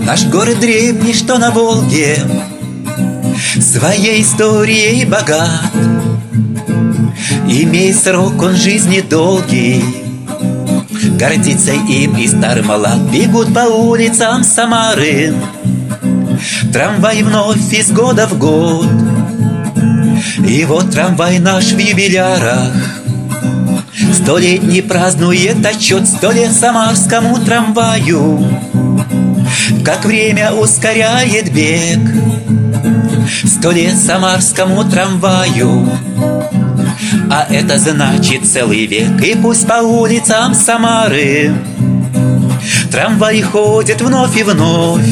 Наш город древний, что на Волге, своей историей богат. Имеет срок он жизни долгий, гордится им и стар малат. Бегут по улицам Самары трамвай вновь из года в год. И вот трамвай наш в юбилярах столетний празднует отчет. 100 лет самарскому трамваю, как время ускоряет бег. 100 лет самарскому трамваю, а это значит целый век. И пусть по улицам Самары трамвай ходит вновь и вновь,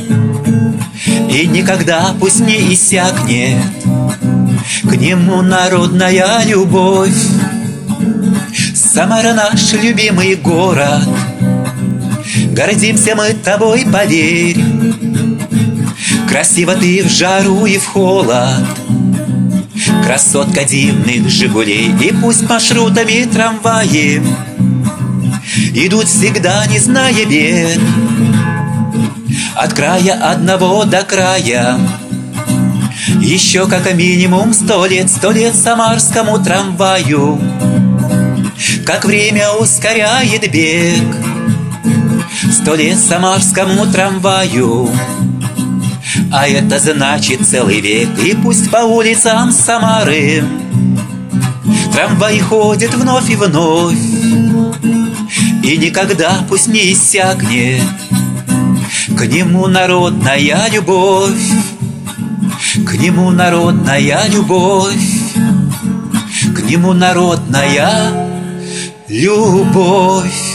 и никогда пусть не иссякнет к нему народная любовь. Самара наш любимый город, гордимся мы тобой, поверь. Красиво ты в жару и в холод, красотка дивных Жигулей. И пусть маршрутами трамваи идут всегда, не зная бед, от края одного до края. Еще как минимум 100 лет, 100 лет самарскому трамваю, как время ускоряет бег. 100 лет самарскому трамваю, а это значит целый век. И пусть по улицам Самары трамвай ходит вновь и вновь, и никогда пусть не иссякнет к нему народная любовь. К нему народная любовь, к нему народная любовь.